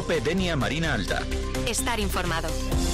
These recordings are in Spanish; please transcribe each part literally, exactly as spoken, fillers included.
COPE Denia Marina Alta. Estar informado.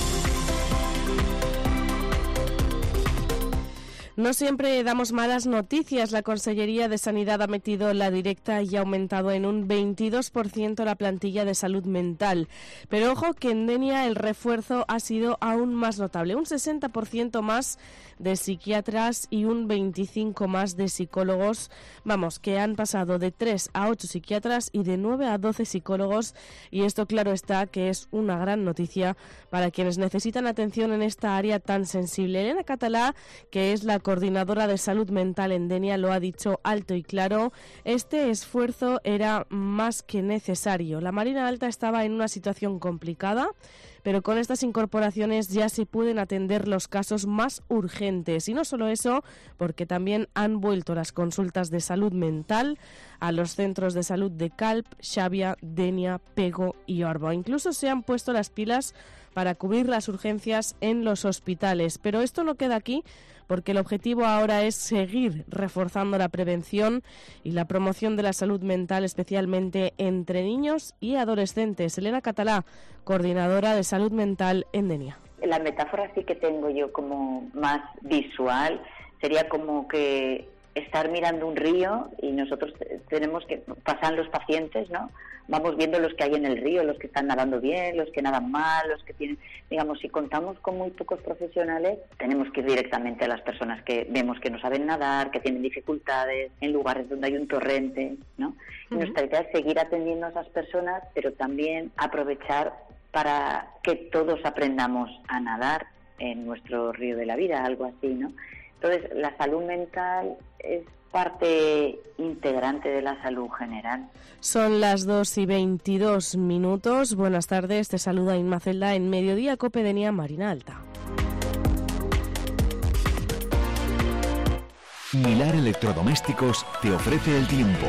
No siempre damos malas noticias. La Consellería de Sanidad ha metido la directa y ha aumentado en un veintidós por ciento la plantilla de salud mental. Pero ojo que en Denia el refuerzo ha sido aún más notable. Un sesenta por ciento más de psiquiatras y un veinticinco por ciento más de psicólogos. Vamos, que han pasado de tres a ocho psiquiatras y de nueve a doce psicólogos. Y esto, claro está, que es una gran noticia para quienes necesitan atención en esta área tan sensible. Elena Catalá, que es la coordinadora de salud mental en Denia, lo ha dicho alto y claro: este esfuerzo era más que necesario. La Marina Alta estaba en una situación complicada, pero con estas incorporaciones ya se pueden atender los casos más urgentes. Y no solo eso, porque también han vuelto las consultas de salud mental a los centros de salud de Calp, Xàbia, Denia, Pego y Orba. Incluso se han puesto las pilas para cubrir las urgencias en los hospitales. Pero esto no queda aquí, porque el objetivo ahora es seguir reforzando la prevención y la promoción de la salud mental, especialmente entre niños y adolescentes. Elena Catalá, coordinadora de salud mental en Denia. La metáfora sí que tengo yo como más visual, sería como que estar mirando un río y nosotros tenemos que, pasan los pacientes, ¿no? Vamos viendo los que hay en el río, los que están nadando bien, los que nadan mal, los que tienen, digamos, si contamos con muy pocos profesionales, tenemos que ir directamente a las personas que vemos que no saben nadar, que tienen dificultades, en lugares donde hay un torrente, ¿no? Y uh-huh. Nuestra idea es seguir atendiendo a esas personas, pero también aprovechar para que todos aprendamos a nadar en nuestro río de la vida, algo así, ¿no? Entonces, la salud mental es parte integrante de la salud general. Son las dos y veintidós minutos. Buenas tardes, te saluda Inma Celda en Mediodía COPE Denia Marina Alta. Milar Electrodomésticos te ofrece el tiempo.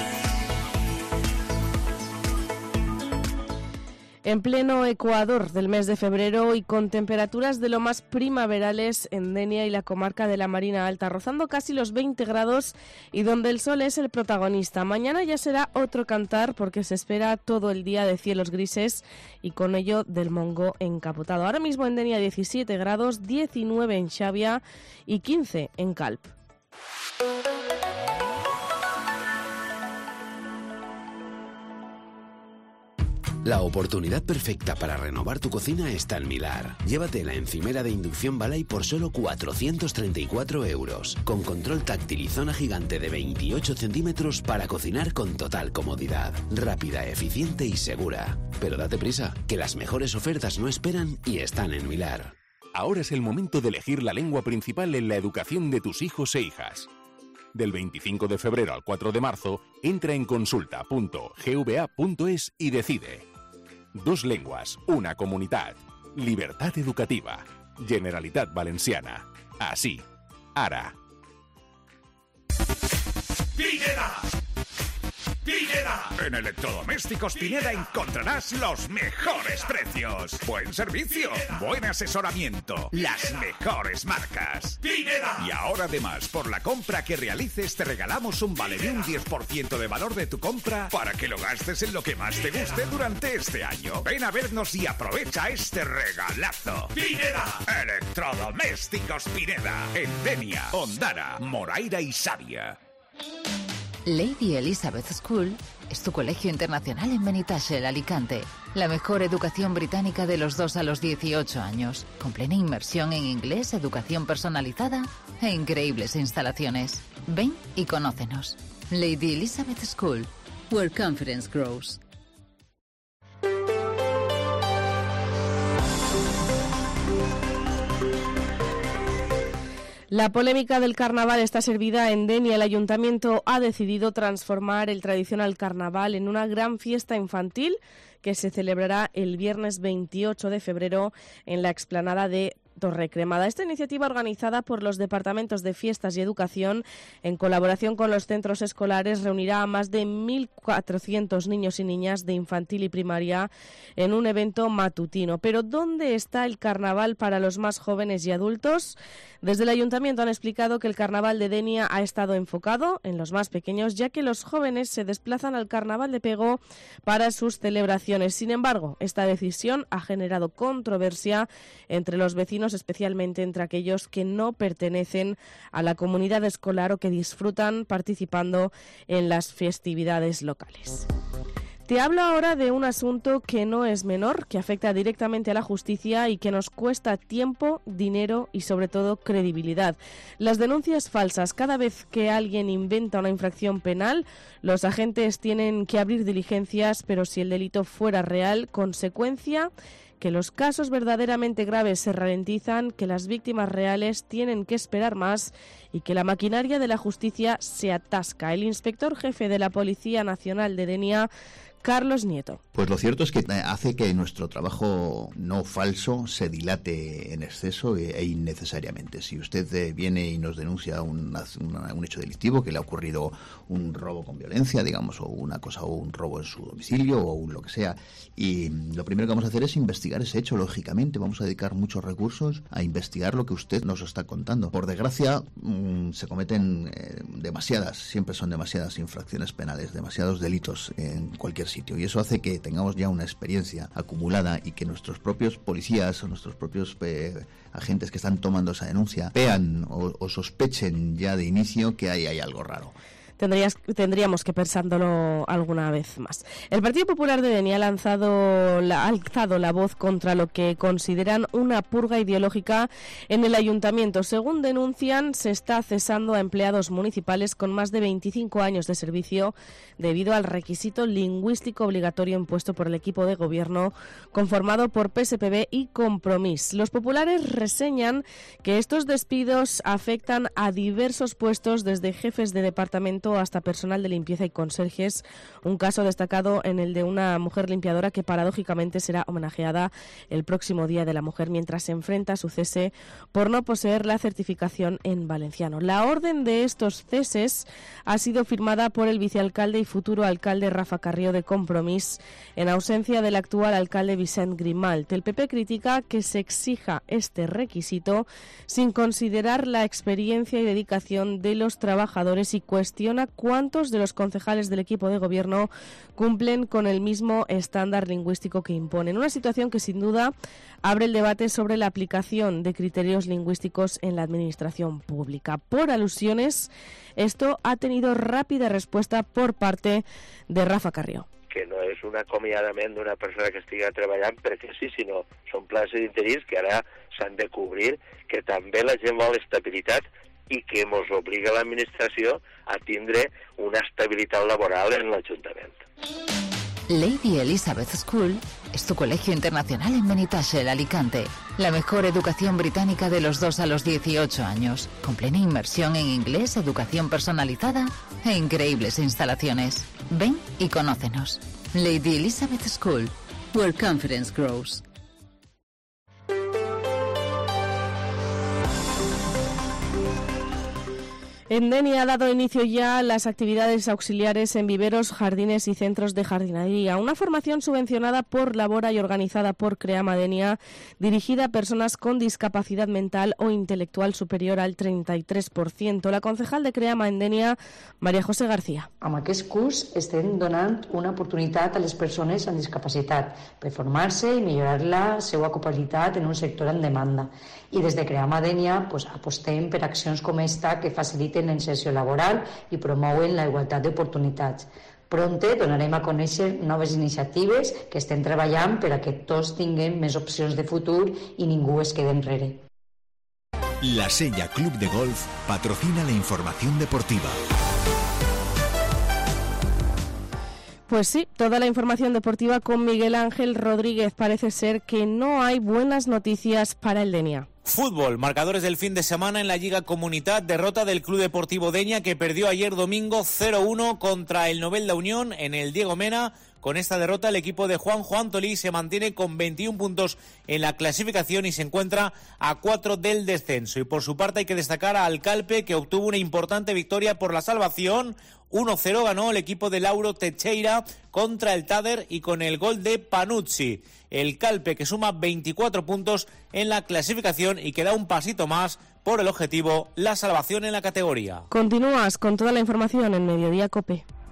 En pleno Ecuador del mes de febrero y con temperaturas de lo más primaverales en Denia y la comarca de la Marina Alta, rozando casi los veinte grados y donde el sol es el protagonista. Mañana ya será otro cantar porque se espera todo el día de cielos grises y con ello del mongo encapotado. Ahora mismo en Denia diecisiete grados, diecinueve en Xàbia y quince en Calp. La oportunidad perfecta para renovar tu cocina está en Milar. Llévate la encimera de inducción Balay por solo cuatrocientos treinta y cuatro euros, con control táctil y zona gigante de veintiocho centímetros para cocinar con total comodidad. Rápida, eficiente y segura. Pero date prisa, que las mejores ofertas no esperan y están en Milar. Ahora es el momento de elegir la lengua principal en la educación de tus hijos e hijas. Del veinticinco de febrero al cuatro de marzo, entra en consulta punto g v a punto es y decide. Dos lenguas, una comunitat. Libertad educativa. Generalitat Valenciana. Así. Ara. ¡Pineda! ¡Pineda! En Electrodomésticos Pineda encontrarás los mejores precios. Buen servicio, buen asesoramiento, las mejores marcas. ¡Pineda! Y ahora además, por la compra que realices te regalamos un vale de un diez por ciento de valor de tu compra para que lo gastes en lo que más te guste durante este año. Ven a vernos y aprovecha este regalazo. ¡Pineda! Electrodomésticos Pineda. En Denia, Ondara, Moraira y Xàbia. Lady Elizabeth School es tu colegio internacional en Benitatxell, Alicante. La mejor educación británica de los dos a los dieciocho años, con plena inmersión en inglés, educación personalizada e increíbles instalaciones. Ven y conócenos. Lady Elizabeth School, where confidence grows. La polémica del carnaval está servida en Denia. El ayuntamiento ha decidido transformar el tradicional carnaval en una gran fiesta infantil que se celebrará el viernes veintiocho de febrero en la explanada de Torre Cremada. Esta iniciativa, organizada por los departamentos de Fiestas y Educación, en colaboración con los centros escolares, reunirá a más de mil cuatrocientos niños y niñas de infantil y primaria en un evento matutino. Pero ¿dónde está el carnaval para los más jóvenes y adultos? Desde el Ayuntamiento han explicado que el carnaval de Denia ha estado enfocado en los más pequeños, ya que los jóvenes se desplazan al carnaval de Pego para sus celebraciones. Sin embargo, esta decisión ha generado controversia entre los vecinos, especialmente entre aquellos que no pertenecen a la comunidad escolar o que disfrutan participando en las festividades locales. Te hablo ahora de un asunto que no es menor, que afecta directamente a la justicia y que nos cuesta tiempo, dinero y sobre todo credibilidad. Las denuncias falsas. Cada vez que alguien inventa una infracción penal, los agentes tienen que abrir diligencias, pero si el delito fuera real, consecuencia que los casos verdaderamente graves se ralentizan, que las víctimas reales tienen que esperar más y que la maquinaria de la justicia se atasca. El inspector jefe de la Policía Nacional de Denia, Carlos Nieto. Pues lo cierto es que hace que nuestro trabajo no falso se dilate en exceso e innecesariamente. Si usted eh, viene y nos denuncia un, una, un hecho delictivo, que le ha ocurrido un robo con violencia, digamos, o una cosa, o un robo en su domicilio, o un lo que sea, y lo primero que vamos a hacer es investigar ese hecho, lógicamente. Vamos a dedicar muchos recursos a investigar lo que usted nos está contando. Por desgracia, mmm, se cometen eh, demasiadas, siempre son demasiadas infracciones penales, demasiados delitos en cualquier sitio, y eso hace que tengamos ya una experiencia acumulada y que nuestros propios policías o nuestros propios eh, agentes que están tomando esa denuncia vean o, o sospechen ya de inicio que ahí hay algo raro. Tendrías, tendríamos que pensándolo alguna vez más. El Partido Popular de Denia ha lanzado, la, ha alzado la voz contra lo que consideran una purga ideológica en el ayuntamiento. Según denuncian, se está cesando a empleados municipales con más de veinticinco años de servicio debido al requisito lingüístico obligatorio impuesto por el equipo de gobierno conformado por P S P B y Compromís. Los populares reseñan que estos despidos afectan a diversos puestos, desde jefes de departamento hasta personal de limpieza y conserjes, un caso destacado en el de una mujer limpiadora que paradójicamente será homenajeada el próximo Día de la Mujer mientras se enfrenta a su cese por no poseer la certificación en valenciano. La orden de estos ceses ha sido firmada por el vicealcalde y futuro alcalde Rafa Carrió de Compromís en ausencia del actual alcalde Vicent Grimalt. El P P critica que se exija este requisito sin considerar la experiencia y dedicación de los trabajadores y cuestiona cuántos de los concejales del equipo de gobierno cumplen con el mismo estándar lingüístico que imponen. Una situación que sin duda abre el debate sobre la aplicación de criterios lingüísticos en la administración pública. Por alusiones, esto ha tenido rápida respuesta por parte de Rafa Carrió. Que no és un acomiadament d'una persona que estigui treballant perquè sí, sinó són places d'interins que ara s'han de cobrir, que també la gent vol estabilitat i que ens obliga l'administració a tindre una estabilitat laboral en l'Ajuntament. Lady Elizabeth School es tu colegio internacional en Benitaschel, Alicante. La mejor educación británica de los dos a los dieciocho años, con plena inmersión en inglés, educación personalizada e increíbles instalaciones. Ven y conócenos. Lady Elizabeth School, where confidence grows. En Denia ha dado inicio ya las actividades auxiliares en viveros, jardines y centros de jardinería. Una formación subvencionada por Labora y organizada por Creama Denia, dirigida a personas con discapacidad mental o intelectual superior al treinta y tres por ciento. La concejal de Creama en Denia, María José García. Amb aquest curs estem donant una oportunitat a les persones amb discapacitat per formar-se i millorar la seva ocupabilitat en un sector en demanda. I des de Creama Denia pues, apostem per accions com esta que faciliten la inserció laboral i promouen la igualtat d'oportunitats. Pronte donarem a conèixer noves iniciatives que estem treballant per a que tots tinguem més opcions de futur i ningú es quede enrere. La Sella Club de Golf patrocina la información deportiva. Pues sí, toda la información deportiva con Miguel Ángel Rodríguez. Parece ser que no hay buenas noticias para el Denia. Fútbol, marcadores del fin de semana en la Lliga Comunitat, derrota del Club Deportivo Denia que perdió ayer domingo cero uno contra el Novelda Unión en el Diego Mena Con esta derrota, el equipo de Juanjo Antolí se mantiene con veintiún puntos en la clasificación y se encuentra a cuatro del descenso. Y por su parte hay que destacar al Calpe, que obtuvo una importante victoria por la salvación. uno cero ganó el equipo de Lauro Teixeira contra el Tader y con el gol de Panuzzi. El Calpe, que suma veinticuatro puntos en la clasificación y que da un pasito más por el objetivo, la salvación en la categoría. Continúas con toda la información en Mediodía COPE.